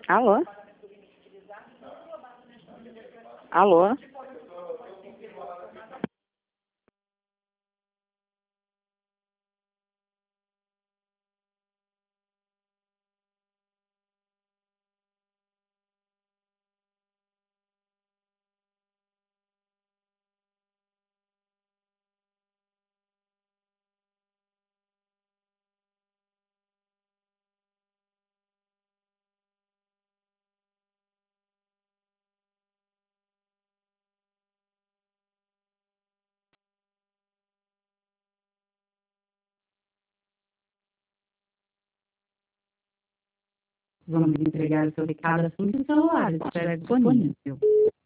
Alô? Alô? Vamos entregar o seu recado assim que o celular estiver disponível.